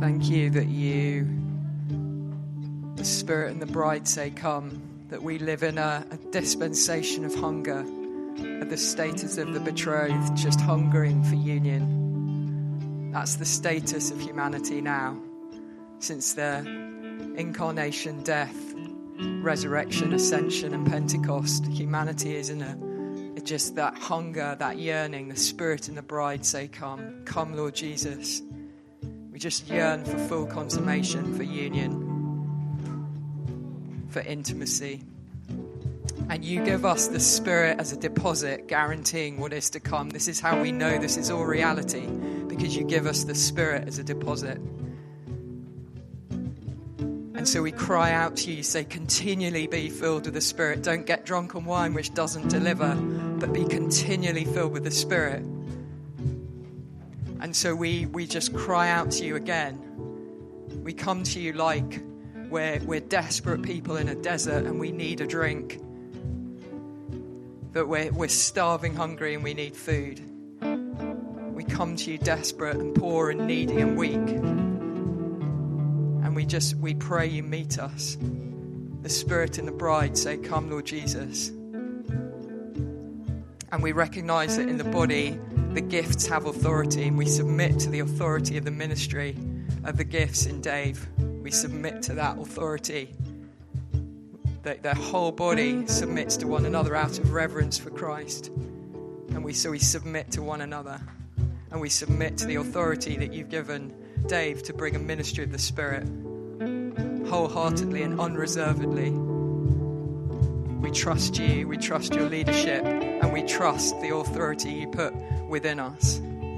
Thank you that you, the Spirit and the bride say, come, that we live in a dispensation of hunger, at the status of the betrothed, just hungering for union. That's the status of humanity now, since the incarnation, death, resurrection, ascension, and Pentecost. Humanity is in just that hunger, that yearning. The Spirit and the bride say, come, come, Lord Jesus. We just yearn for full consummation, for union, for intimacy. And you give us the Spirit as a deposit, guaranteeing what is to come. This is how we know this is all reality, because you give us the Spirit as a deposit. And so we cry out to you, say, continually be filled with the Spirit. Don't get drunk on wine, which doesn't deliver, but be continually filled with the Spirit. And so we just cry out to you again. We come to you like we're desperate people in a desert and we need a drink. That we're starving, hungry, and we need food. We come to you desperate and poor and needy and weak. And we pray you meet us. The Spirit and the bride say, come, Lord Jesus. And we recognize that in the body, the gifts have authority, and we submit to the authority of the ministry of the gifts in Dave. We submit to that authority. Their whole body submits to one another out of reverence for Christ. And we submit to one another. And we submit to the authority that you've given Dave to bring a ministry of the Spirit wholeheartedly and unreservedly. We trust you, we trust your leadership, and we trust the authority you put within us.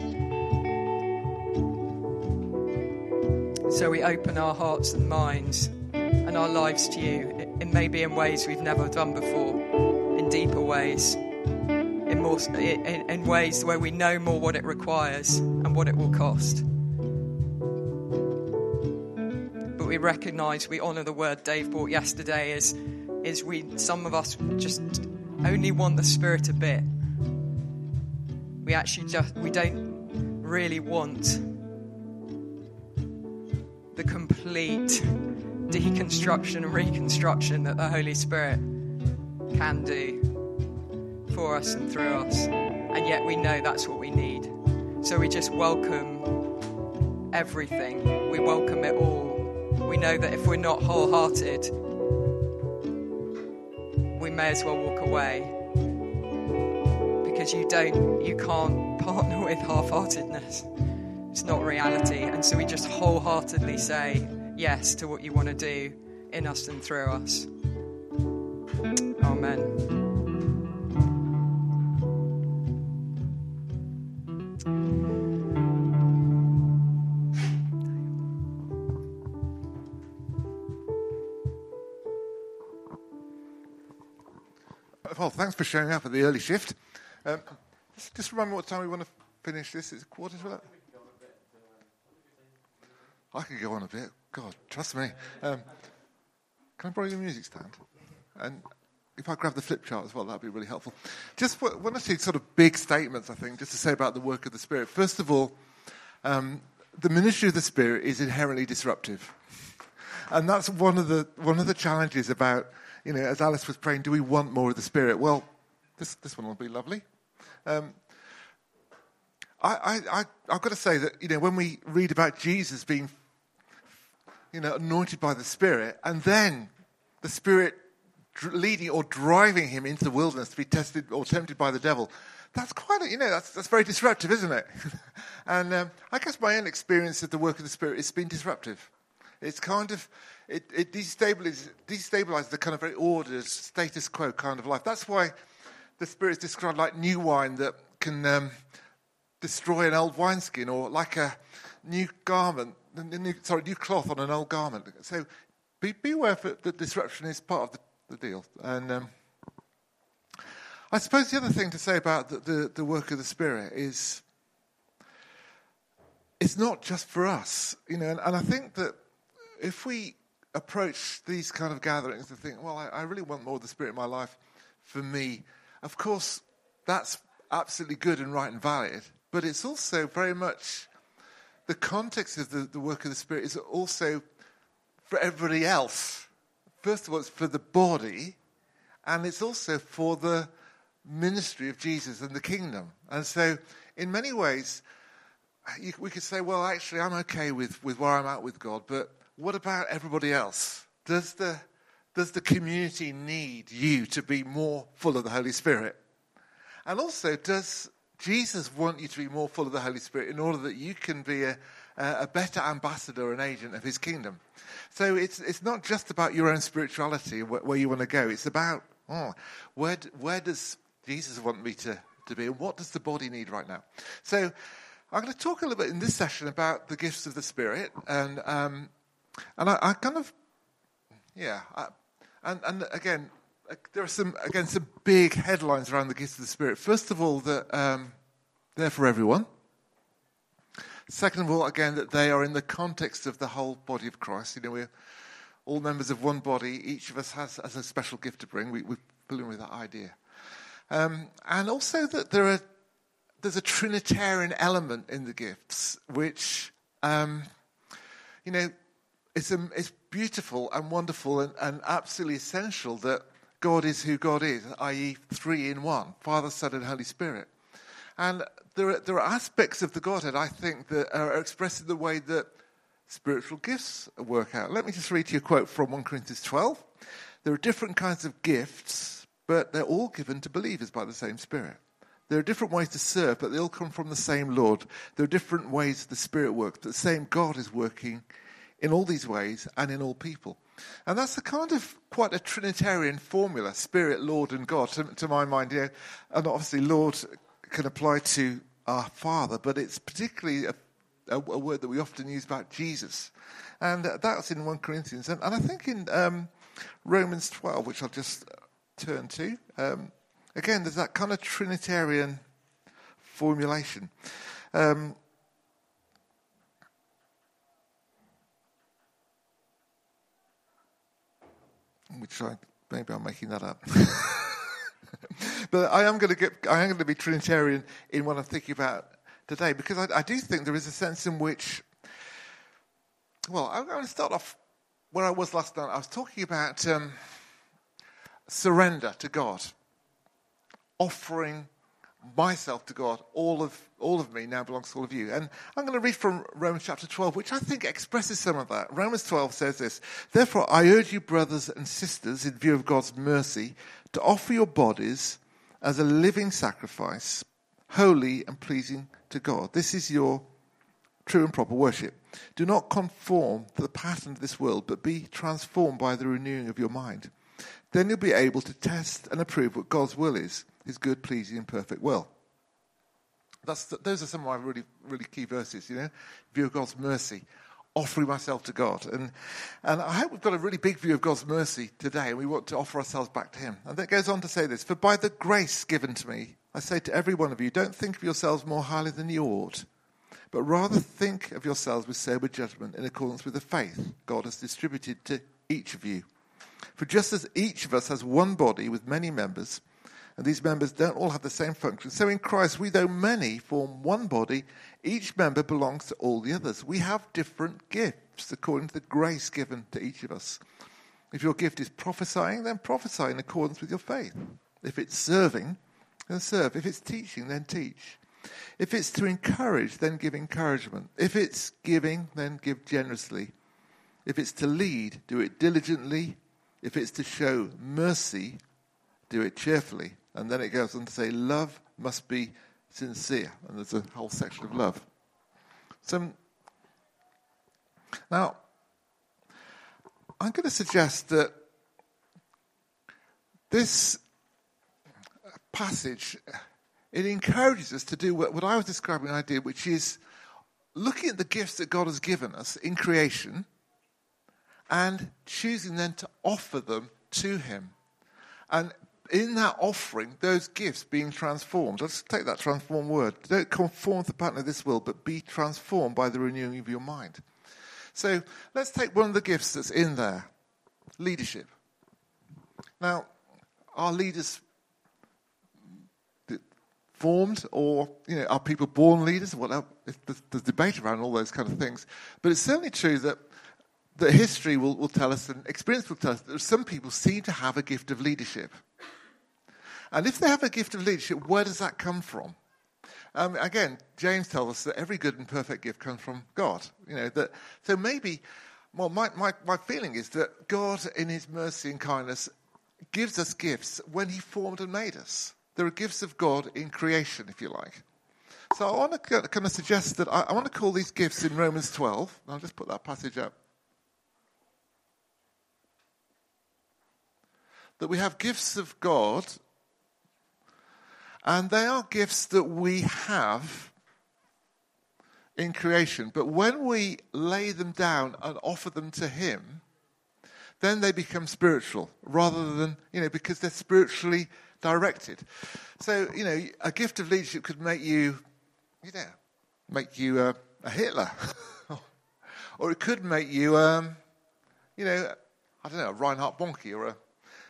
So we open our hearts and minds and our lives to you. It may be in ways we've never done before, in deeper ways, in ways where we know more what it requires and what it will cost. But we recognize, we honor the word Dave brought yesterday is some of us just only want the Spirit a bit. We don't really want the complete deconstruction and reconstruction that the Holy Spirit can do for us and through us. And yet we know that's what we need. So we just welcome everything. We welcome it all. We know that if we're not wholehearted, we may as well walk away. Because you can't partner with half-heartedness. It's not reality. And so we just wholeheartedly say yes to what you want to do in us and through us. Amen. Well, thanks for showing up at the early shift. Just remind me what time we want to finish this. It's 11:15. I could go on a bit. God, trust me. Can I borrow your music stand? And if I grab the flip chart as well, that'd be really helpful. Just one or two sort of big statements, I think, just to say about the work of the Spirit. First of all, the ministry of the Spirit is inherently disruptive. And that's one of the challenges about, as Alice was praying, do we want more of the Spirit? Well, this one will be lovely. I've got to say that, when we read about Jesus being, anointed by the Spirit, and then the Spirit leading or driving him into the wilderness to be tested or tempted by the devil, that's quite, that's very disruptive, isn't it? And I guess my own experience of the work of the Spirit has been disruptive. It's kind of, it destabilizes the kind of very ordered, status quo kind of life. That's why the Spirit is described like new wine that can destroy an old wineskin, or like a new garment, new cloth on an old garment. So beware that disruption is part of the deal. And I suppose the other thing to say about the work of the Spirit is it's not just for us, and I think that if we approach these kind of gatherings and think, well, I really want more of the Spirit in my life for me, of course, that's absolutely good and right and valid, but it's also very much the context of the work of the Spirit is also for everybody else. First of all, it's for the body, and it's also for the ministry of Jesus and the kingdom. And so, in many ways, we could say, well, actually, I'm okay with where I'm at with God, but what about everybody else? Does the community need you to be more full of the Holy Spirit? And also, does Jesus want you to be more full of the Holy Spirit in order that you can be a better ambassador and agent of his kingdom? So it's not just about your own spirituality, where you want to go. It's about, where does Jesus want me to be, and what does the body need right now? So I'm going to talk a little bit in this session about the gifts of the Spirit, and I kind of, and again, there are some big headlines around the gifts of the Spirit. First of all, that they're for everyone. Second of all, again, that they are in the context of the whole body of Christ. You know, we're all members of one body. Each of us has a special gift to bring. We're familiar with that idea. And also that there's a Trinitarian element in the gifts, which, it's beautiful and wonderful and absolutely essential that God is who God is, i.e. 3 in 1, Father, Son, and Holy Spirit. And there are aspects of the Godhead, I think, that are expressed in the way that spiritual gifts work out. Let me just read you a quote from 1 Corinthians 12. There are different kinds of gifts, but they're all given to believers by the same Spirit. There are different ways to serve, but they all come from the same Lord. There are different ways the Spirit works, but the same God is working in all these ways and in all people. And that's quite a Trinitarian formula, Spirit, Lord, and God, to my mind. And obviously Lord can apply to our Father, but it's particularly a word that we often use about Jesus. And that's in 1 Corinthians. And I think in Romans 12, which I'll just turn to, again, there's that kind of Trinitarian formulation. Maybe I'm making that up. But I am going to be Trinitarian in what I'm thinking about today, because I do think there is a sense in which, well, I'm going to start off where I was last night. I was talking about surrender to God, offering myself to God. All of me now belongs to all of you. And I'm going to read from Romans chapter 12, which I think expresses some of that. Romans 12 says this: "Therefore I urge you, brothers and sisters, in view of God's mercy, to offer your bodies as a living sacrifice, holy and pleasing to God. This is your true and proper worship. Do not conform to the pattern of this world, but be transformed by the renewing of your mind. Then you'll be able to test and approve what God's will is, his good, pleasing, and perfect will." Those are some of my really, really key verses, view of God's mercy, offering myself to God. And I hope we've got a really big view of God's mercy today, and we want to offer ourselves back to him. And that goes on to say this: "For by the grace given to me, I say to every one of you, don't think of yourselves more highly than you ought, but rather think of yourselves with sober judgment in accordance with the faith God has distributed to each of you. For just as each of us has one body with many members, and these members don't all have the same function, so in Christ we, though many, form one body. Each member belongs to all the others. We have different gifts according to the grace given to each of us. If your gift is prophesying, then prophesy in accordance with your faith. If it's serving, then serve. If it's teaching, then teach. If it's to encourage, then give encouragement. If it's giving, then give generously. If it's to lead, do it diligently. If it's to show mercy, do it cheerfully." And then it goes on to say, love must be sincere. And there's a whole section of love. So, now, I'm going to suggest that this passage, it encourages us to do what I was describing I did, which is looking at the gifts that God has given us in creation and choosing then to offer them to him. And in that offering, those gifts being transformed. Let's take that transform word. Don't conform to the pattern of this world, but be transformed by the renewing of your mind. So let's take one of the gifts that's in there. Leadership. Now, our leaders formed, or are people born leaders? Well, there's debate around all those kind of things. But it's certainly true that history will tell us, and experience will tell us, that some people seem to have a gift of leadership. And if they have a gift of leadership, where does that come from? Again, James tells us that every good and perfect gift comes from God. So maybe, well, my feeling is that God, in his mercy and kindness, gives us gifts when he formed and made us. There are gifts of God in creation, if you like. So I want to kind of suggest that I want to call these gifts in Romans 12. I'll just put that passage up. That we have gifts of God, and they are gifts that we have in creation. But when we lay them down and offer them to him, then they become spiritual, rather than, because they're spiritually directed. So, a gift of leadership could make you a Hitler. Or it could make you, I don't know, a Reinhard Bonnke or a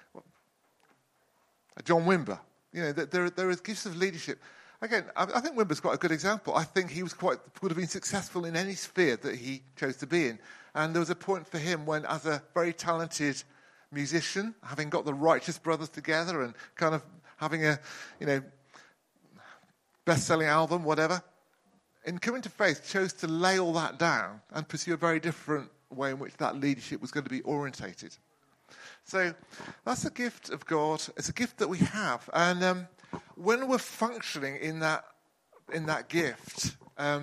John Wimber. There are gifts of leadership. Again, I think Wimber's quite a good example. I think he would have been successful in any sphere that he chose to be in. And there was a point for him when, as a very talented musician, having got the Righteous Brothers together and kind of having a, best-selling album, whatever, in coming to faith, chose to lay all that down and pursue a very different way in which that leadership was going to be orientated. So that's a gift of God. It's a gift that we have. And when we're functioning in that gift,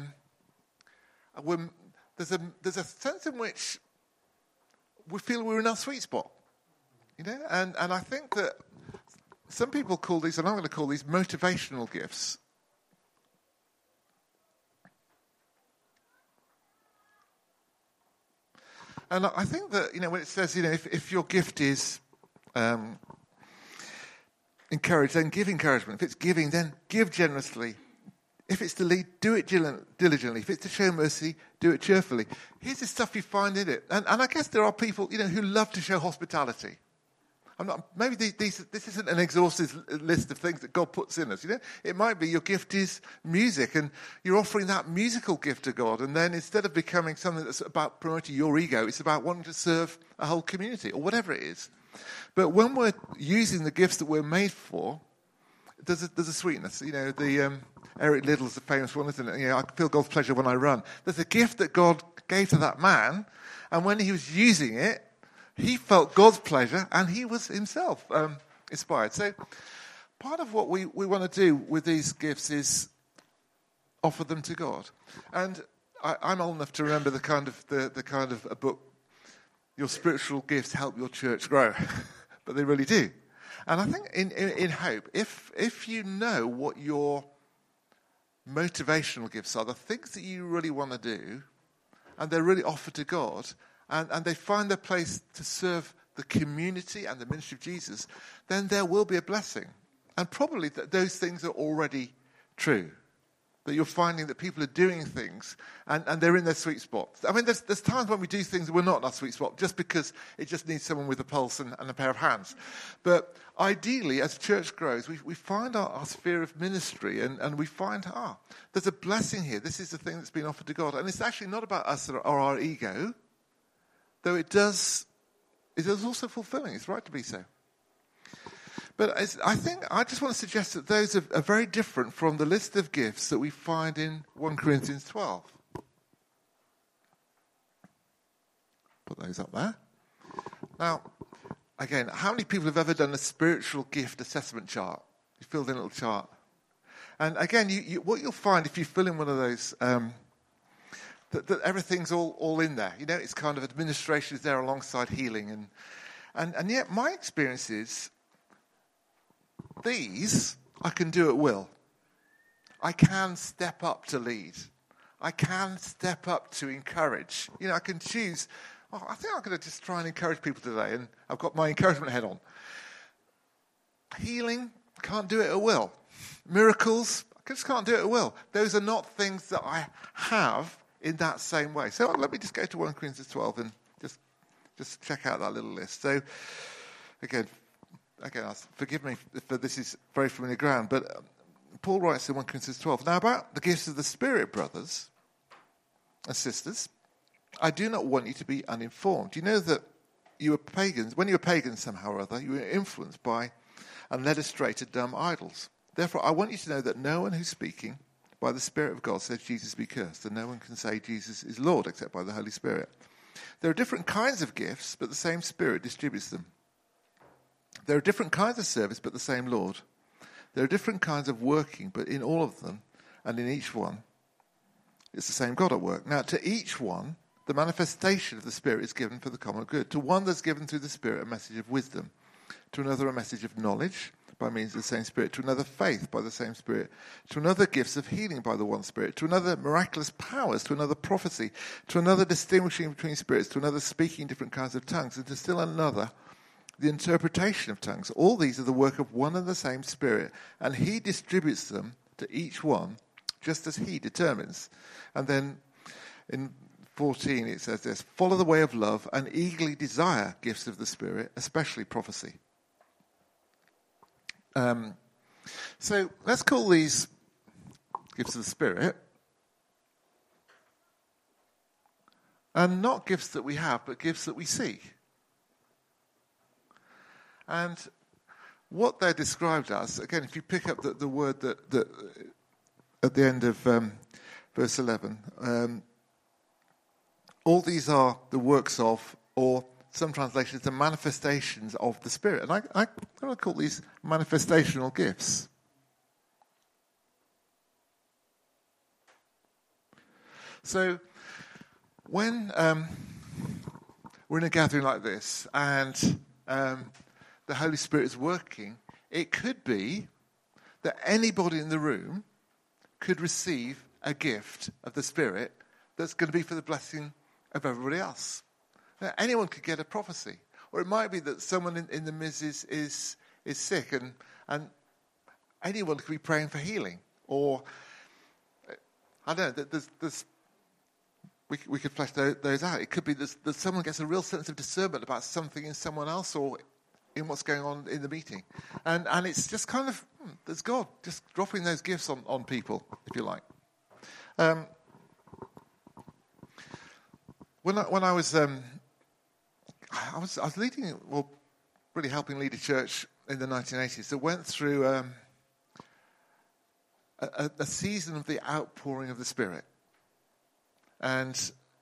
there's a sense in which we feel we're in our sweet spot. And I think that some people call these, and I'm going to call these, motivational gifts. And I think that, when it says, if your gift is encourage, then give encouragement. If it's giving, then give generously. If it's to lead, do it diligently. If it's to show mercy, do it cheerfully. Here's the stuff you find in it. And I guess there are people, who love to show hospitality. Maybe this isn't an exhaustive list of things that God puts in us. It might be your gift is music, and you're offering that musical gift to God. And then instead of becoming something that's about promoting your ego, it's about wanting to serve a whole community or whatever it is. But when we're using the gifts that we're made for, there's a sweetness. Eric Liddell's the famous one, isn't it? I feel God's pleasure when I run. There's a gift that God gave to that man, and when he was using it, he felt God's pleasure, and he was himself inspired. So part of what we want to do with these gifts is offer them to God. And I'm old enough to remember the kind of a book, Your Spiritual Gifts Help Your Church Grow. But they really do. And I think in Hope, if you know what your motivational gifts are, the things that you really want to do, and they're really offered to God, and they find their place to serve the community and the ministry of Jesus, then there will be a blessing. And probably those things are already true. That you're finding that people are doing things and they're in their sweet spot. I mean, there's times when we do things that we're not in our sweet spot just because it just needs someone with a pulse and a pair of hands. But ideally, as church grows, we find our sphere of ministry and we find, there's a blessing here. This is the thing that's been offered to God. And it's actually not about us or our ego, though it is also fulfilling. It's right to be so. But I think I just want to suggest that those are very different from the list of gifts that we find in 1 Corinthians 12. Put those up there. Now, again, how many people have ever done a spiritual gift assessment chart? You filled in a little chart. And again, what you'll find if you fill in one of those, that everything's all in there. It's kind of administration is there alongside healing. And yet my experience is, these I can do at will. I can step up to lead. I can step up to encourage. I can choose, I think I'm going to just try and encourage people today, and I've got my encouragement head on. Healing, can't do it at will. Miracles, I just can't do it at will. Those are not things that I have in that same way. So let me just go to 1 Corinthians 12 and just check out that little list. So, again, forgive me if this is very familiar ground, but Paul writes in 1 Corinthians 12, now about the gifts of the Spirit, brothers and sisters, I do not want you to be uninformed. You know that you were pagans. When you were pagans somehow or other, you were influenced by and led astray to dumb idols. Therefore, I want you to know that no one who's speaking by the Spirit of God says Jesus be cursed, and no one can say Jesus is Lord except by the Holy Spirit. There are different kinds of gifts, but the same Spirit distributes them. There are different kinds of service, but the same Lord. There are different kinds of working, but in all of them and in each one, it's the same God at work. Now, to each one, the manifestation of the Spirit is given for the common good. To one there's given through the Spirit a message of wisdom, to another a message of knowledge by means of the same Spirit, to another faith by the same Spirit, to another gifts of healing by the one Spirit, to another miraculous powers, to another prophecy, to another distinguishing between spirits, to another speaking different kinds of tongues, and to still another the interpretation of tongues. All these are the work of one and the same Spirit, and he distributes them to each one just as he determines. And then in 14 it says this, follow the way of love and eagerly desire gifts of the Spirit, especially prophecy. So let's call these gifts of the Spirit, and not gifts that we have, but gifts that we see. And what they're described as, again, if you pick up the word that at the end of verse 11, all these are the works of, or some translations, the manifestations of the Spirit. And I want to call these manifestational gifts. So when we're in a gathering like this and the Holy Spirit is working, it could be that anybody in the room could receive a gift of the Spirit that's going to be for the blessing of everybody else. Now, anyone could get a prophecy. Or it might be that someone in the midst is sick and anyone could be praying for healing. Or, I don't know, we could flesh those out. It could be that someone gets a real sense of discernment about something in someone else or in what's going on in the meeting. And it's just kind of, there's God just dropping those gifts on people, if you like. When I was leading, well, really helping lead a church in the 1980s that went through a season of the outpouring of the Spirit. And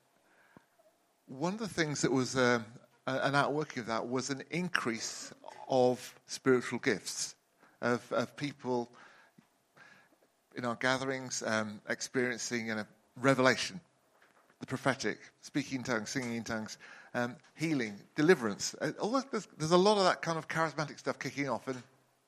one of the things that was an outworking of that was an increase of spiritual gifts, of people in our gatherings experiencing a revelation, the prophetic, speaking in tongues, singing in tongues, healing, deliverance. There's a lot of that kind of charismatic stuff kicking off. And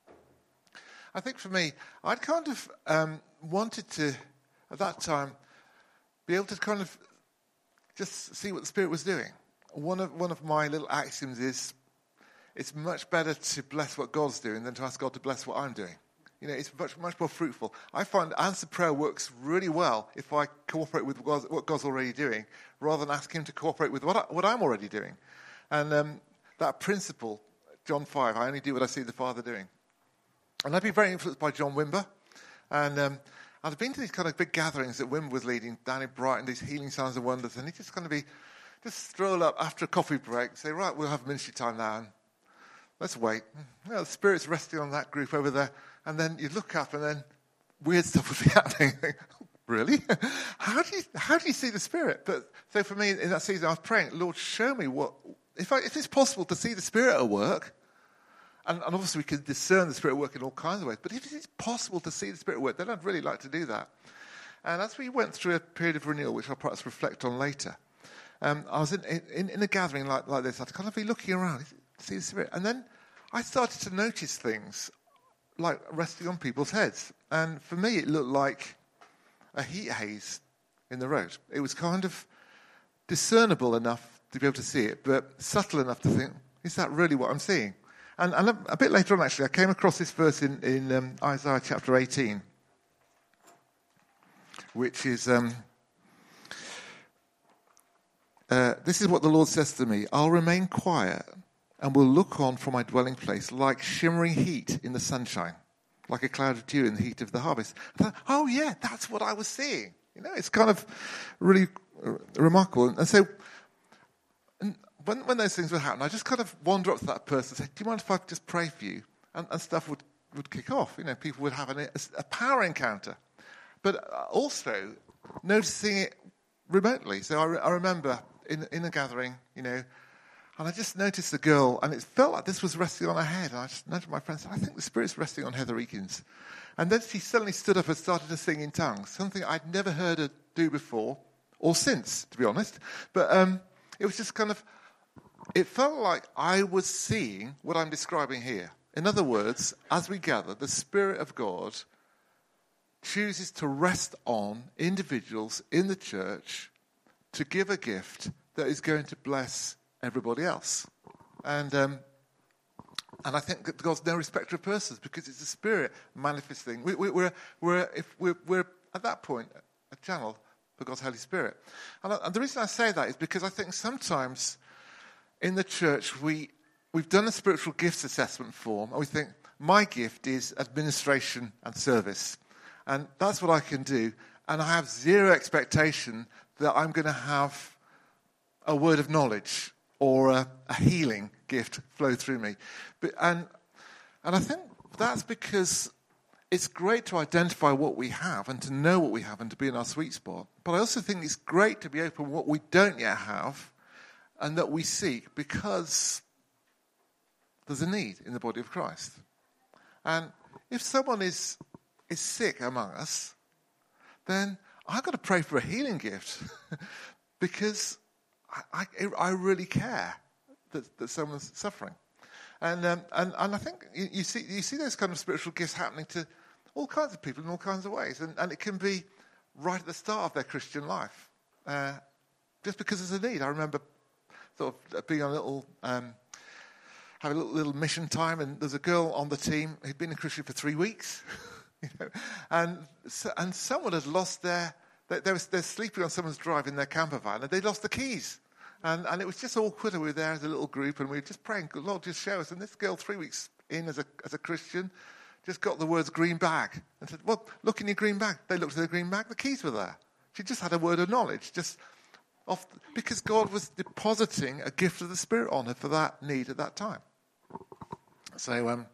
I think for me, I'd kind of wanted to, at that time, be able to kind of just see what the Spirit was doing. One of my little axioms is, it's much better to bless what God's doing than to ask God to bless what I'm doing. You know, it's much more fruitful. I find answered prayer works really well if I cooperate with what God's already doing, rather than ask Him to cooperate with what I'm already doing. And that principle, John 5, I only do what I see the Father doing. And I've been very influenced by John Wimber. And I've been to these kind of big gatherings that Wimber was leading down in Brighton, these healing signs and wonders. And he's just going to just stroll up after a coffee break and say, right, we'll have ministry time now. And let's wait. You know, the Spirit's resting on that group over there. And then you look up and then weird stuff would be happening. Really? How do you see the Spirit? But so for me, in that season, I was praying, Lord, show me what, if it's possible to see the Spirit at work, and obviously we can discern the Spirit at work in all kinds of ways, but if it's possible to see the Spirit at work, then I'd really like to do that. And as we went through a period of renewal, which I'll perhaps reflect on later, I was in a gathering like this. I'd kind of be looking around to see the Spirit. And then I started to notice things like resting on people's heads. And for me, it looked like a heat haze in the road. It was kind of discernible enough to be able to see it, but subtle enough to think, is that really what I'm seeing? And a bit later on, actually, I came across this verse in Isaiah chapter 18, which is, this is what the Lord says to me, I'll remain quiet and will look on from my dwelling place like shimmering heat in the sunshine. like a cloud of dew in the heat of the harvest. I thought, oh yeah, that's what I was seeing. It's kind of really remarkable. And so when those things would happen, I just kind of wander up to that person and say, do you mind if I just pray for you? And stuff would kick off. People would have a power encounter. But also noticing it remotely. So I remember in a gathering, and I just noticed the girl, and it felt like this was resting on her head. And I just nudged my friend and said, I think the Spirit's resting on Heather Eakins. And then she suddenly stood up and started to sing in tongues, something I'd never heard her do before, or since, to be honest. But it was just kind of, it felt like I was seeing what I'm describing here. In other words, as we gather, the Spirit of God chooses to rest on individuals in the church to give a gift that is going to bless everybody else. And I think that God's no respecter of persons, because it's the Spirit manifesting. We're at that point a channel for God's Holy Spirit. And the reason I say that is because I think sometimes in the church we've done a spiritual gifts assessment form, and we think my gift is administration and service, and that's what I can do. And I have zero expectation that I'm going to have a word of knowledge or a healing gift flow through me. And I think that's because it's great to identify what we have and to know what we have and to be in our sweet spot. But I also think it's great to be open to what we don't yet have and that we seek, because there's a need in the body of Christ. And if someone is sick among us, then I've got to pray for a healing gift because I really care that someone's suffering. And I think you see those kind of spiritual gifts happening to all kinds of people in all kinds of ways. And it can be right at the start of their Christian life, just because there's a need. I remember sort of being on a little, having a little mission time, and there's a girl on the team who'd been a Christian for 3 weeks. And someone had lost they're sleeping on someone's drive in their camper van, and they lost the keys. And it was just awkward. We were there as a little group, and we were just praying, "Good Lord, just show us." And this girl, 3 weeks in as a Christian, just got the words "green bag" and said, "Well, look in your green bag." They looked at the green bag; the keys were there. She just had a word of knowledge, because God was depositing a gift of the Spirit on her for that need at that time. So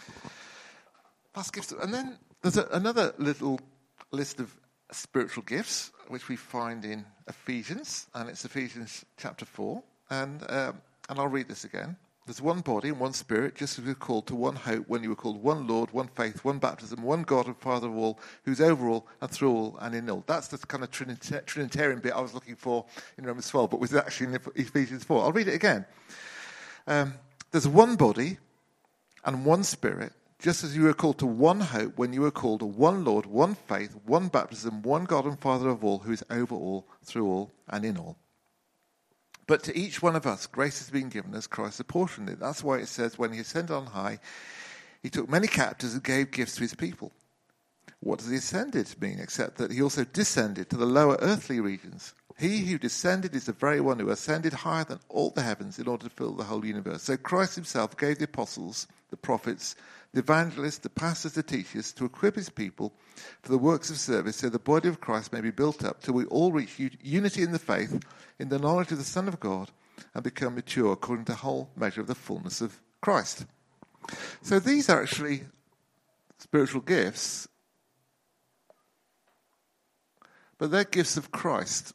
that's gifts, and then there's another little list of spiritual gifts, which we find in Ephesians, and it's Ephesians chapter 4, and I'll read this again. There's one body and one Spirit, just as we were called to one hope when you were called, one Lord, one faith, one baptism, one God and Father of all, who's over all and through all and in all. That's the kind of Trinitarian bit I was looking for in Romans 12, but was actually in Ephesians 4. I'll read it again. There's one body and one Spirit, just as you were called to one hope when you were called to one Lord, one faith, one baptism, one God and Father of all, who is over all, through all, and in all. But to each one of us, grace has been given as Christ apportioned it. That's why it says, when he ascended on high, he took many captives and gave gifts to his people. What does he ascended mean, except that he also descended to the lower earthly regions? He who descended is the very one who ascended higher than all the heavens in order to fill the whole universe. So Christ himself gave the apostles, the prophets, the evangelists, the pastors, the teachers, to equip his people for the works of service, so the body of Christ may be built up till we all reach unity in the faith, in the knowledge of the Son of God, and become mature according to the whole measure of the fullness of Christ. So these are actually spiritual gifts, but they're gifts of Christ.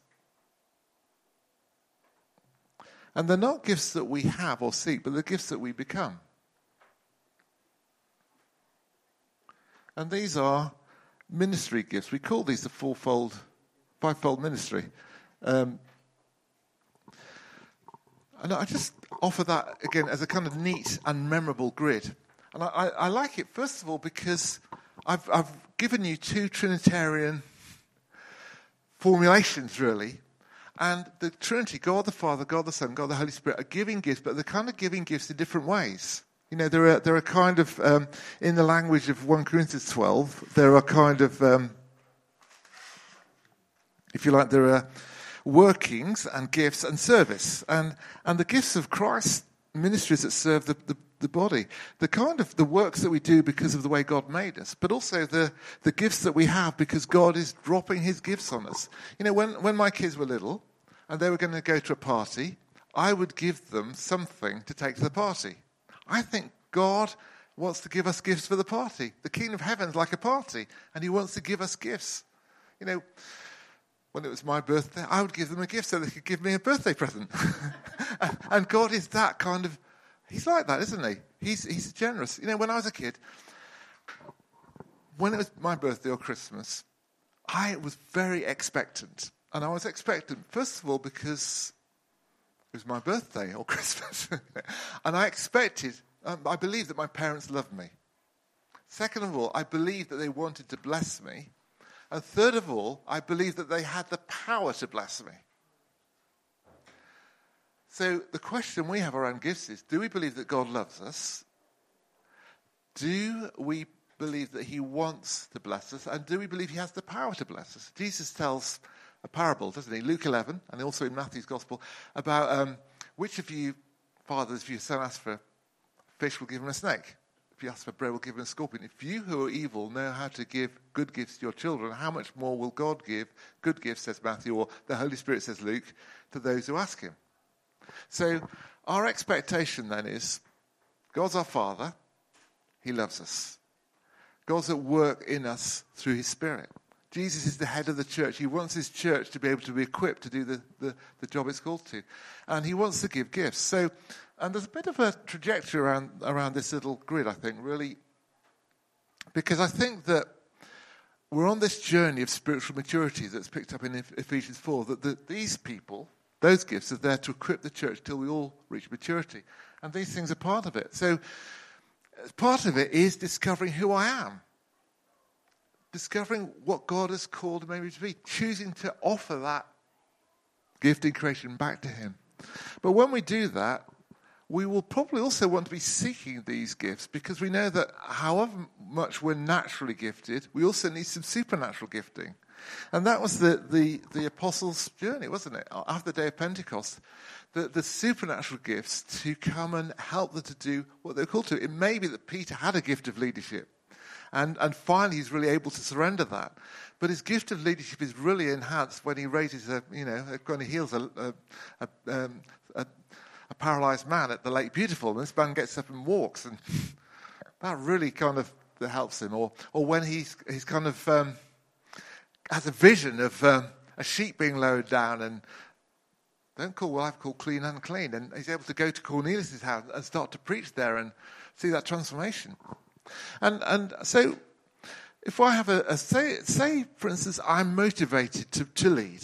And they're not gifts that we have or seek, but they're gifts that we become. And these are ministry gifts. We call these the fivefold ministry. And I just offer that, again, as a kind of neat and memorable grid. And I like it, first of all, because I've given you two Trinitarian formulations, really. And the Trinity, God the Father, God the Son, God the Holy Spirit, are giving gifts, but they're kind of giving gifts in different ways. You know, there are kind of, in the language of 1 Corinthians 12, there are kind of, if you like, there are workings and gifts and service. And the gifts of Christ, ministries that serve the body. The kind of the works that we do because of the way God made us, but also the gifts that we have because God is dropping his gifts on us. You know, when my kids were little and they were going to go to a party, I would give them something to take to the party. I think God wants to give us gifts for the party. The King of Heaven's like a party, and he wants to give us gifts. You know, when it was my birthday, I would give them a gift so they could give me a birthday present. And God is that kind of, he's like that, isn't he? He's generous. You know, when I was a kid, when it was my birthday or Christmas, I was very expectant. And I was expectant, first of all, because it was my birthday or Christmas. And I expected, I believed that my parents loved me. Second of all, I believed that they wanted to bless me. And third of all, I believed that they had the power to bless me. So the question we have around gifts is, do we believe that God loves us? Do we believe that he wants to bless us? And do we believe he has the power to bless us? Jesus tells a parable, doesn't he? Luke 11, and also in Matthew's Gospel, about which of you fathers, if your son asks for fish, will give him a snake? If you ask for bread, will give him a scorpion. If you who are evil know how to give good gifts to your children, how much more will God give good gifts, says Matthew, or the Holy Spirit, says Luke, to those who ask him? So our expectation then is, God's our Father, he loves us. God's at work in us through his Spirit. Jesus is the head of the church. He wants his church to be able to be equipped to do the job it's called to. And he wants to give gifts. So, and there's a bit of a trajectory around this little grid, I think, really. Because I think that we're on this journey of spiritual maturity that's picked up in Ephesians 4, that these people, those gifts, are there to equip the church till we all reach maturity. And these things are part of it. So part of it is discovering who I am. Discovering what God has called me to be, choosing to offer that gift in creation back to him. But when we do that, we will probably also want to be seeking these gifts because we know that however much we're naturally gifted, we also need some supernatural gifting. And that was the apostles' journey, wasn't it? After the day of Pentecost, the supernatural gifts to come and help them to do what they're called to. It may be that Peter had a gift of leadership. And finally, he's really able to surrender that. But his gift of leadership is really enhanced when he raises when he heals a paralyzed man at the Lake Beautiful. And this man gets up and walks, and that really kind of helps him. Or when he's kind of has a vision of a sheep being lowered down, and don't call what I've called clean unclean. And he's able to go to Cornelius' house and start to preach there and see that transformation. And so, if I have say for instance, I'm motivated to lead.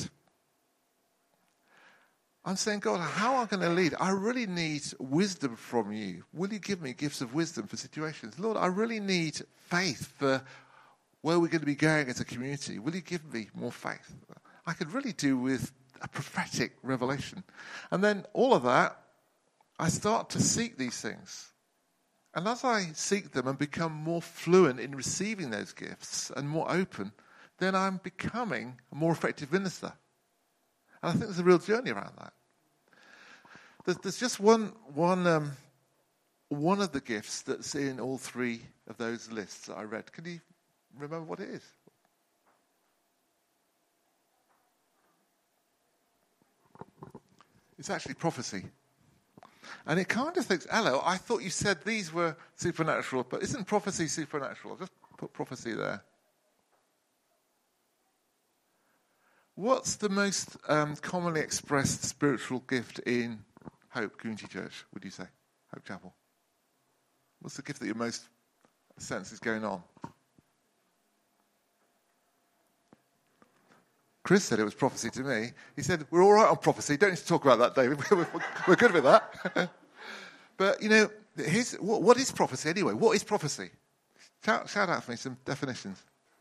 I'm saying, God, how am I going to lead? I really need wisdom from you. Will you give me gifts of wisdom for situations? Lord, I really need faith for where we're going to be going as a community. Will you give me more faith? I could really do with a prophetic revelation. And then all of that, I start to seek these things. And as I seek them and become more fluent in receiving those gifts and more open, then I'm becoming a more effective minister. And I think there's a real journey around that. There's just one of the gifts that's in all three of those lists that I read. Can you remember what it is? It's actually prophecy. And it kind of thinks, hello, I thought you said these were supernatural, but isn't prophecy supernatural? I'll just put prophecy there. What's the most commonly expressed spiritual gift in Hope Community Church, would you say? Hope Chapel. What's the gift that you most sense is going on? Chris said it was prophecy to me. He said, we're all right on prophecy. Don't need to talk about that, David. We're good with that. But, what is prophecy anyway? What is prophecy? Shout out for me some definitions.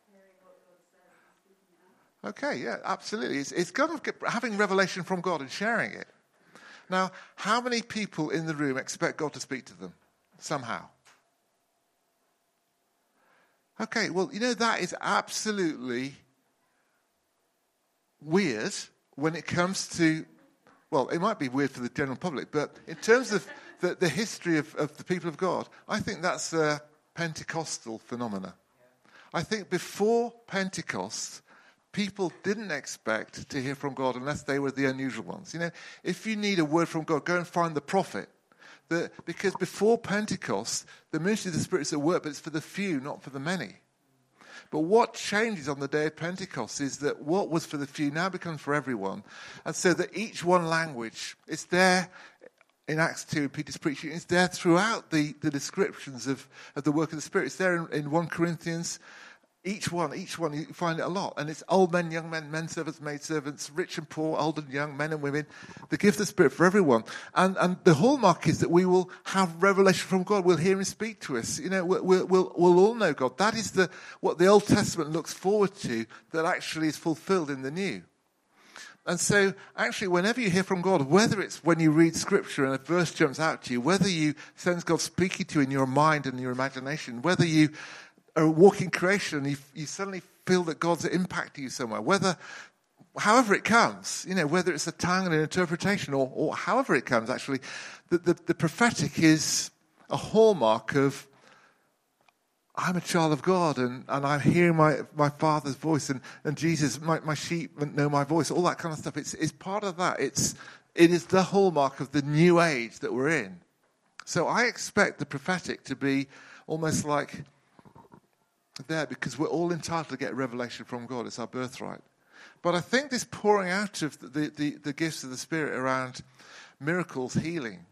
Okay, yeah, absolutely. It's kind of having revelation from God and sharing it. Now, how many people in the room expect God to speak to them somehow? Okay, well, that is absolutely weird when it comes to well, it might be weird for the general public, but in terms of the history of the people of God, I think that's a Pentecostal phenomena. I think before Pentecost, people didn't expect to hear from God unless they were the unusual ones. You know, if you need a word from God, go and find the prophet. Because before Pentecost, the ministry of the Spirit is at work, but it's for the few, not for the many. But what changes on the day of Pentecost is that what was for the few now becomes for everyone. And so that each one language, it's there in Acts 2, Peter's preaching, it's there throughout the descriptions of the work of the Spirit. It's there in 1 Corinthians. Each one, you find it a lot. And it's old men, young men, men servants, maid servants, rich and poor, old and young, men and women. The gift of the Spirit for everyone. And the hallmark is that we will have revelation from God. We'll hear him speak to us. You know, we'll all know God. That is what the Old Testament looks forward to that actually is fulfilled in the New. And so, actually, whenever you hear from God, whether it's when you read Scripture and a verse jumps out to you, whether you sense God speaking to you in your mind and your imagination, whether you are walking creation and you suddenly feel that God's impacting you somewhere, however it comes, you know, whether it's a tongue and an interpretation or however it comes, actually, the prophetic is a hallmark of I'm a child of God and I'm hearing my Father's voice and Jesus, my sheep know my voice, all that kind of stuff. It's part of that. It is the hallmark of the new age that we're in. So I expect the prophetic to be almost like there because we're all entitled to get revelation from God. It's our birthright. But I think this pouring out of the gifts of the Spirit around miracles, healing,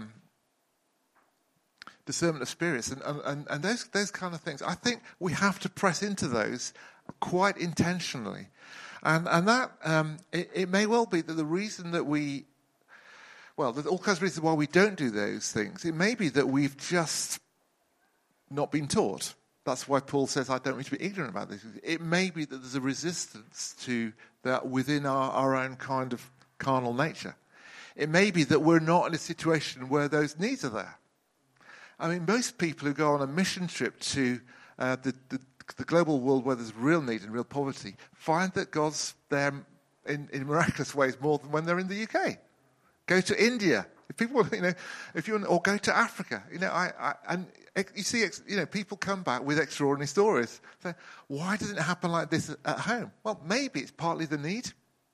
discernment of spirits, and those kind of things, I think we have to press into those quite intentionally. And that, it may well be that the reason that there's all kinds of reasons why we don't do those things. It may be that we've just not been taught. That's why Paul says, I don't want you to be ignorant about this. It may be that there's a resistance to that within our own kind of carnal nature. It may be that we're not in a situation where those needs are there. I mean, most people who go on a mission trip to the global world where there's real need and real poverty find that God's there in miraculous ways more than when they're in the UK. Go to India. If people, or go to Africa, and you see, people come back with extraordinary stories. So why doesn't it happen like this at home? Well, maybe it's partly the need.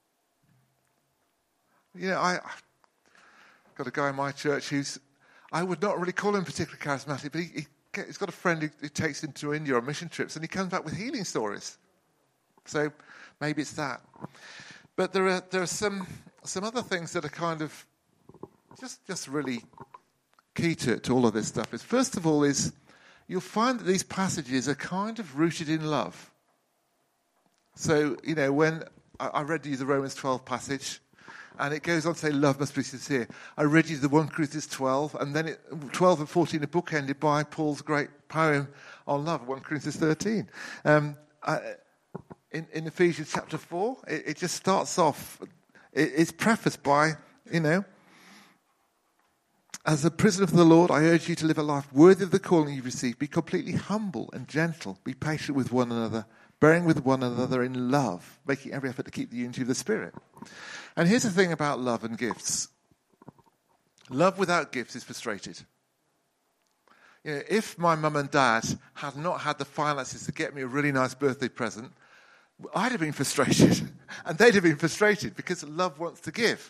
I got a guy in my church I would not really call him particularly charismatic, but he's got a friend who takes him to India on mission trips, and he comes back with healing stories. So maybe it's that. But there are some other things that are kind of just really key to all of this stuff. First of all, you'll find that these passages are kind of rooted in love. So, when I read you the Romans 12 passage, and it goes on to say, love must be sincere. I read you the 1 Corinthians 12, and then 12 and 14 are bookended by Paul's great poem on love, 1 Corinthians 13. In Ephesians chapter 4, it just starts off, it's prefaced by, as a prisoner for the Lord, I urge you to live a life worthy of the calling you've received. Be completely humble and gentle. Be patient with one another, bearing with one another in love, making every effort to keep the unity of the Spirit. And here's the thing about love and gifts. Love without gifts is frustrated. If my mum and dad had not had the finances to get me a really nice birthday present, I'd have been frustrated. And they'd have been frustrated because love wants to give.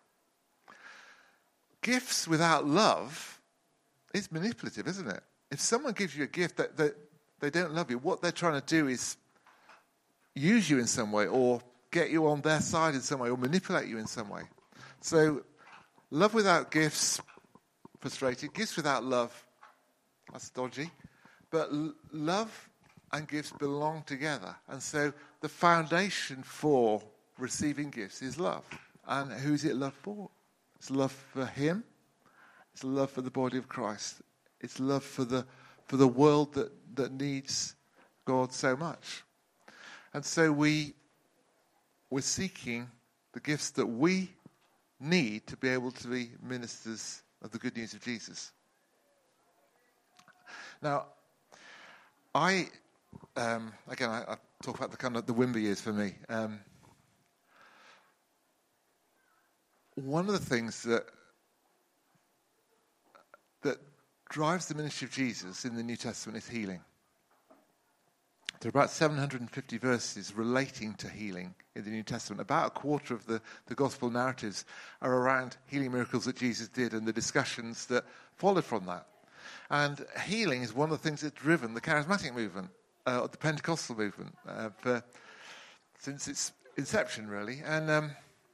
Gifts without love is manipulative, isn't it? If someone gives you a gift that they don't love you, what they're trying to do is use you in some way or get you on their side in some way or manipulate you in some way. So love without gifts, frustrated. Gifts without love, that's dodgy. But love and gifts belong together. And so the foundation for receiving gifts is love. And who's it love for? It's love for him. It's love for the body of Christ. It's love for the world that needs God so much. And so we're seeking the gifts that we need to be able to be ministers of the good news of Jesus. Now, I talk about the kind of the Wimber years for me. one of the things that drives the ministry of Jesus in the New Testament is healing. There are about 750 verses relating to healing in the New Testament. About a quarter of the gospel narratives are around healing miracles that Jesus did and the discussions that followed from that. And healing is one of the things that's driven the charismatic movement, the Pentecostal movement, since its inception, really. And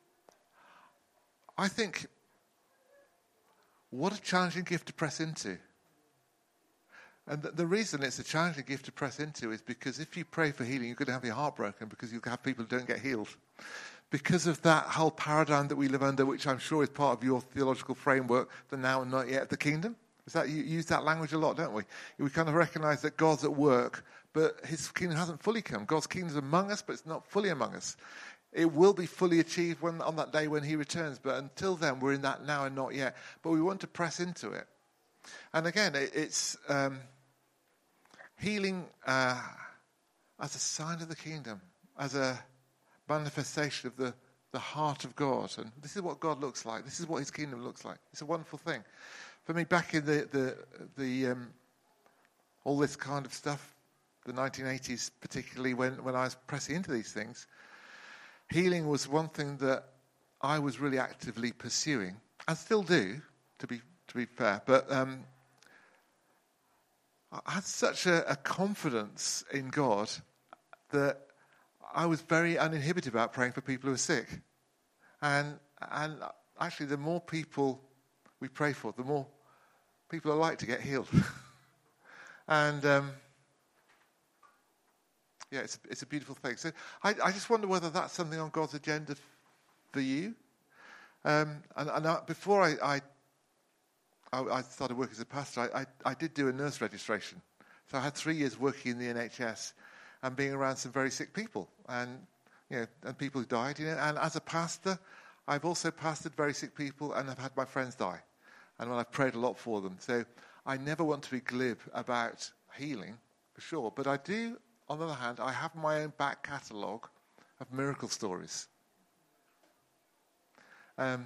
I think what a challenging gift to press into. And the reason it's a challenging gift to press into is because if you pray for healing, you're going to have your heart broken because you'll have people who don't get healed. Because of that whole paradigm that we live under, which I'm sure is part of your theological framework, the now and not yet of the kingdom. Is that, you use that language a lot, don't we? We kind of recognize that God's at work, but his kingdom hasn't fully come. God's kingdom is among us, but it's not fully among us. It will be fully achieved on that day when he returns. But until then, we're in that now and not yet. But we want to press into it. And again, it's healing as a sign of the kingdom, as a manifestation of the heart of God. And this is what God looks like. This is what his kingdom looks like. It's a wonderful thing. For me, back in the all this kind of stuff, the 1980s particularly, when I was pressing into these things, healing was one thing that I was really actively pursuing, and still do, to be fair. But I had such a confidence in God that I was very uninhibited about praying for people who are sick. And actually, the more people we pray for, the more people are like to get healed. And yeah, it's a beautiful thing. So I just wonder whether that's something on God's agenda for you. Before I started working as a pastor, I did do a nurse registration. So I had 3 years working in the NHS and being around some very sick people and people who died. And as a pastor, I've also pastored very sick people and I've had my friends die. And I've prayed a lot for them. So I never want to be glib about healing, for sure. But I do, on the other hand, I have my own back catalogue of miracle stories. And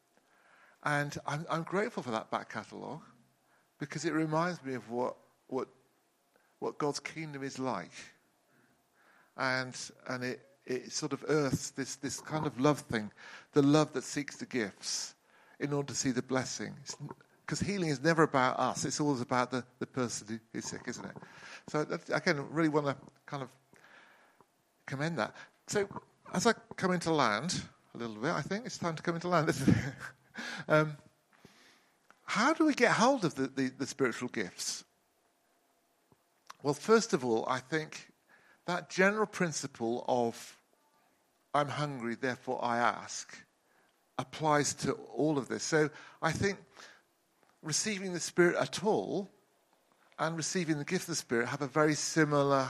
I'm grateful for that back catalogue because it reminds me of what God's kingdom is like. And it sort of earths this kind of love thing, the love that seeks the gifts in order to see the blessing. Because healing is never about us. It's always about the person who's sick, isn't it? So again, really want to kind of commend that. So as I come into land a little bit, I think it's time to come into land, isn't it? How do we get hold of the spiritual gifts? Well, first of all, I think that general principle of I'm hungry, therefore I ask, applies to all of this. So I think receiving the Spirit at all and receiving the gift of the Spirit have a very similar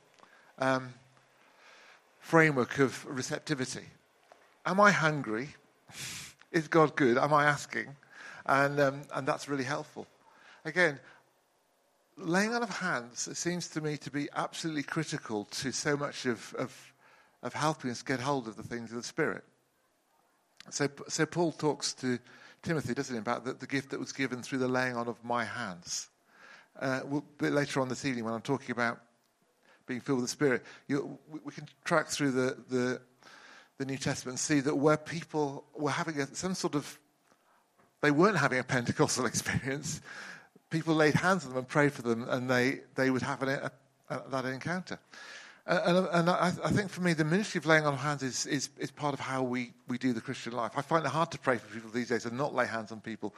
framework of receptivity. Am I hungry? Is God good? Am I asking? And that's really helpful. Again, laying on of hands, it seems to me to be absolutely critical to so much of helping us get hold of the things of the Spirit. So Paul talks to Timothy, doesn't he, about the gift that was given through the laying on of my hands. A bit later on this evening when I'm talking about being filled with the Spirit, we can track through the New Testament and see that where people were having they weren't having a Pentecostal experience, people laid hands on them and prayed for them, and they would have that encounter. And I think for me, the ministry of laying on of hands is part of how we do the Christian life. I find it hard to pray for people these days and not lay hands on people.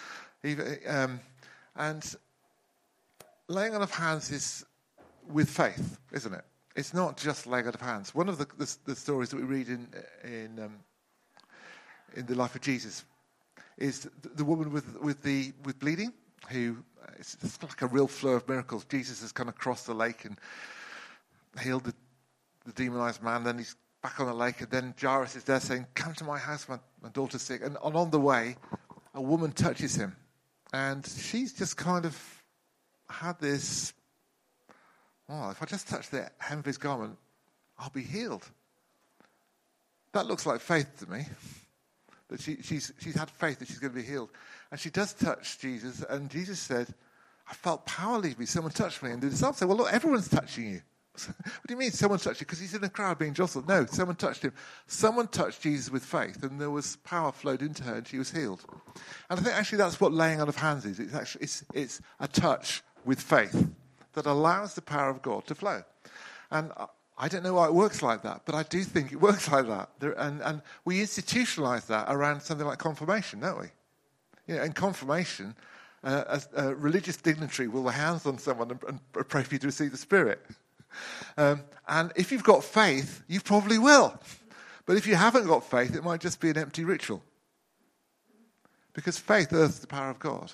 And laying on of hands is with faith, isn't it? It's not just laying on of hands. One of the stories that we read in the life of Jesus is the woman with bleeding, who it's like a real flow of miracles. Jesus has kind of crossed the lake and healed the demonized man. Then he's back on the lake, and then Jairus is there saying, "Come to my house, my daughter's sick." And on the way, a woman touches him, and she's just kind of had this, if I just touch the hem of his garment, I'll be healed. That looks like faith to me. that she's had faith that she's going to be healed. And she does touch Jesus, and Jesus said, I felt power leave me. Someone touched me. And the disciples said, well, look, everyone's touching you. What do you mean someone touched you? Because he's in a crowd being jostled. No, someone touched him. Someone touched Jesus with faith, and there was power flowed into her, and she was healed. And I think actually that's what laying on of hands is. It's a touch with faith that allows the power of God to flow. And I don't know why it works like that, but I do think it works like that. And we institutionalize that around something like confirmation, don't we? You know, in confirmation, a religious dignitary will lay hands on someone and pray for you to receive the Spirit. And if you've got faith, you probably will. But if you haven't got faith, it might just be an empty ritual. Because faith earths the power of God.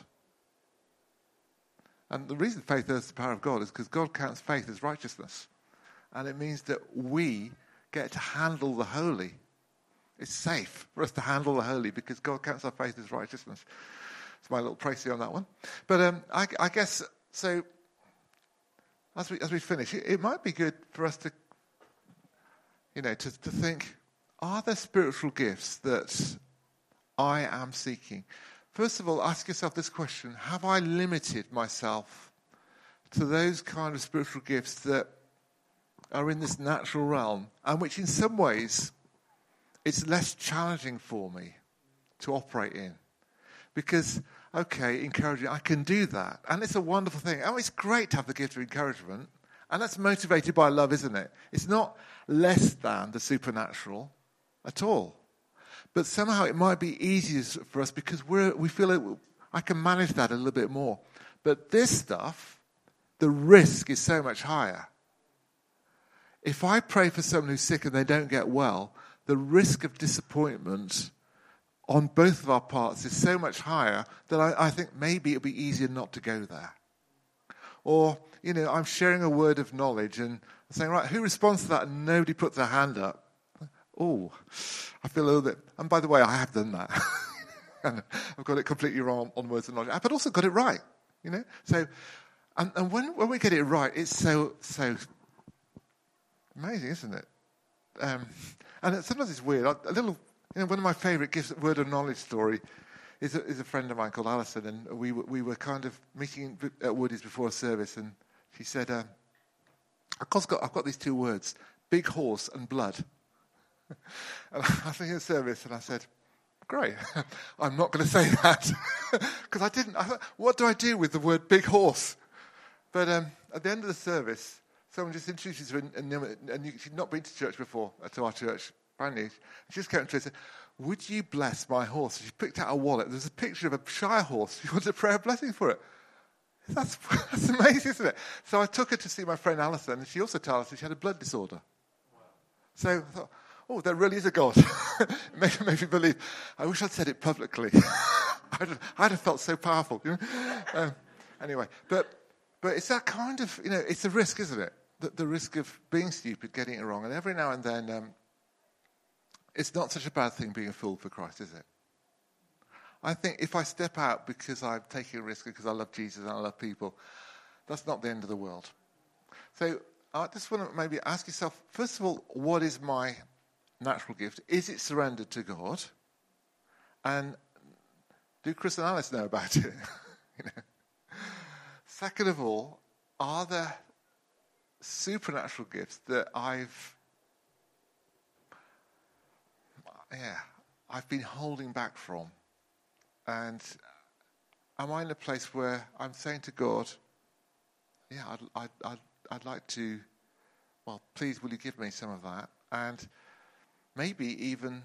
And the reason faith earths the power of God is because God counts faith as righteousness. And it means that we get to handle the holy. It's safe for us to handle the holy because God counts our faith as righteousness. It's my little précis on that one. But I guess, so as we finish, it might be good for us to, to think, are there spiritual gifts that I am seeking? First of all, ask yourself this question: have I limited myself to those kind of spiritual gifts that are in this natural realm, and which in some ways it's less challenging for me to operate in? Because, okay, encouraging, I can do that. And it's a wonderful thing. Oh, it's great to have the gift of encouragement. And that's motivated by love, isn't it? It's not less than the supernatural at all. But somehow it might be easier for us because we feel like I can manage that a little bit more. But this stuff, the risk is so much higher. If I pray for someone who's sick and they don't get well, the risk of disappointment on both of our parts is so much higher that I think maybe it'll be easier not to go there. Or, I'm sharing a word of knowledge and saying, right, who responds to that? And nobody puts their hand up. Oh, I feel a little bit, and by the way, I have done that. And I've got it completely wrong on words of knowledge, but also got it right, So, and when we get it right, it's so amazing, isn't it? And sometimes it's weird. One of my favourite gifts, word of knowledge story, is a friend of mine called Alison, and we were kind of meeting at Woody's before a service, and she said, I've got these two words, big horse and blood. And I was in the service, and I said, great, I'm not going to say that. Because I thought, what do I do with the word big horse? But at the end of the service, someone just introduces her, and she'd not been to church before, to our church, brand new. She just came to her and said, would you bless my horse? She picked out a wallet. There's a picture of a Shire horse. She wanted to pray a blessing for it. That's amazing, isn't it? So I took her to see my friend Alison, and she also told us that she had a blood disorder. So I thought, oh, there really is a God. It made me believe. I wish I'd said it publicly. I'd have felt so powerful. Anyway, but it's that kind of, it's a risk, isn't it? The risk of being stupid, getting it wrong. And every now and then, it's not such a bad thing being a fool for Christ, is it? I think if I step out because I'm taking a risk, because I love Jesus and I love people, that's not the end of the world. So I just want to maybe ask yourself, first of all, what is my natural gift? Is it surrendered to God? And do Chris and Alice know about it? Second of all, are there supernatural gifts that I've been holding back from? And am I in a place where I'm saying to God, I'd like to, well, please will you give me some of that? And maybe even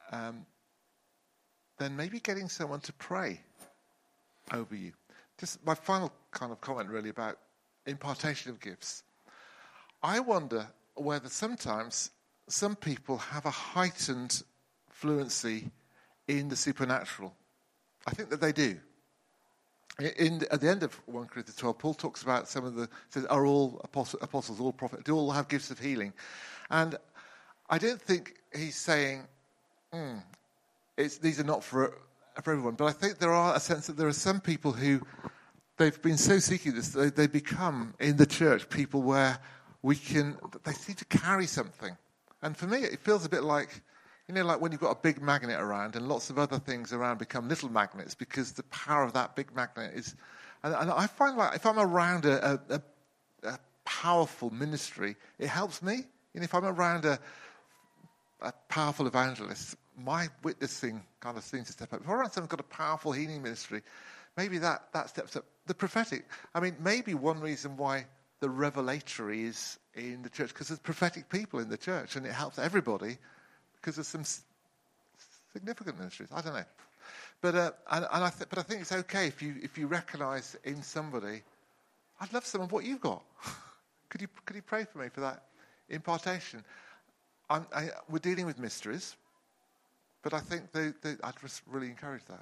then maybe getting someone to pray over you. Just my final kind of comment really about impartation of gifts. I wonder whether sometimes some people have a heightened fluency in the supernatural. I think that they do. At the end of 1 Corinthians 12, Paul talks about says, are all apostles, all prophets, do all have gifts of healing? And I don't think he's saying, these are not for everyone. But I think there are a sense that there are some people who, they've been so seeking this, they become, in the church, people where they seem to carry something. And for me, it feels a bit like You know, like when you've got a big magnet around and lots of other things around become little magnets because the power of that big magnet is... And I find like if I'm around a powerful ministry, it helps me. You know, if I'm around a powerful evangelist, my witnessing kind of seems to step up. If I'm around someone who's got a powerful healing ministry, maybe that steps up. The prophetic, I mean, maybe one reason why the revelatory is in the church, because there's prophetic people in the church, and it helps everybody, because there's some significant ministries. I don't know. But I think it's okay if you recognise in somebody, I'd love some of what you've got. Could you pray for me for that impartation? We're dealing with mysteries, but I think I'd just really encourage that.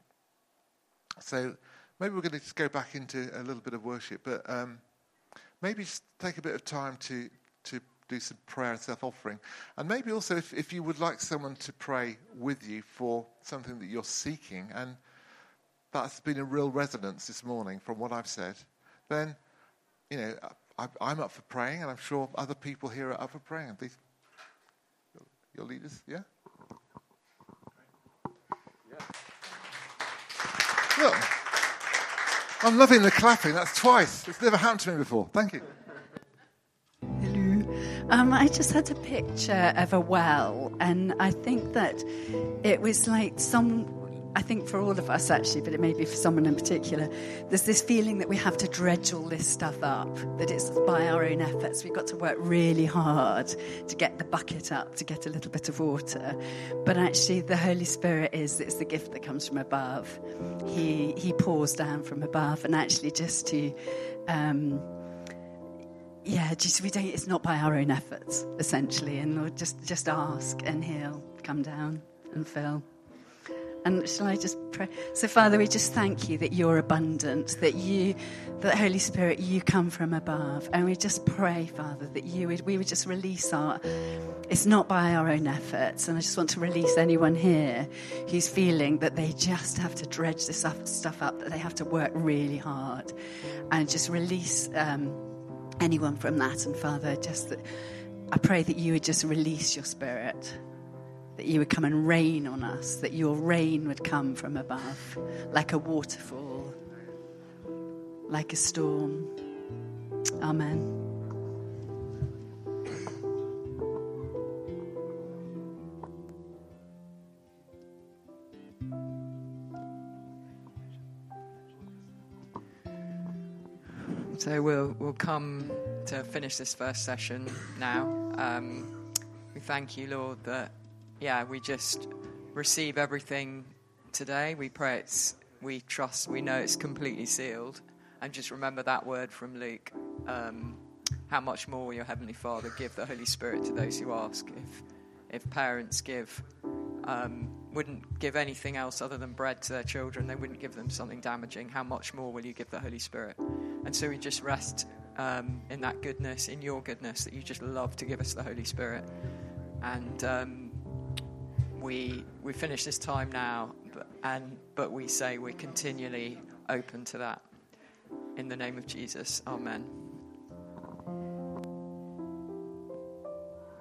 So maybe we're going to just go back into a little bit of worship, but maybe just take a bit of time to do some prayer and self-offering. And maybe also if you would like someone to pray with you for something that you're seeking, and that's been a real resonance this morning from what I've said, then, you know, I'm up for praying, and I'm sure other people here are up for praying. These, your leaders, yeah? Look, I'm loving the clapping. That's twice. It's never happened to me before. Thank you. Hello. I just had a picture of a well, and I think that it was like I think for all of us actually, but it may be for someone in particular, there's this feeling that we have to dredge all this stuff up, that it's by our own efforts. We've got to work really hard to get the bucket up, to get a little bit of water. But actually the Holy Spirit it's the gift that comes from above. He pours down from above, and actually just to... it's not by our own efforts, essentially. And Lord, just ask, and He'll come down and fill. And shall I just pray? So, Father, we just thank you that you're abundant, that Holy Spirit, you come from above. And we just pray, Father, that we would just release it's not by our own efforts. And I just want to release anyone here who's feeling that they just have to dredge this stuff up, that they have to work really hard. And just release anyone from that. And Father, I pray that you would just release your Spirit, that you would come and rain on us, that your rain would come from above, like a waterfall, like a storm. Amen. So we'll come to finish this first session now. We thank you, Lord, that we just receive everything today. We pray we trust, we know it's completely sealed. And just remember that word from Luke. How much more will your Heavenly Father give the Holy Spirit to those who ask? If parents wouldn't give anything else other than bread to their children, they wouldn't give them something damaging. How much more will you give the Holy Spirit? And so we just rest in that goodness, in your goodness, that you just love to give us the Holy Spirit. And we finish this time now, but we say we're continually open to that. In the name of Jesus, amen.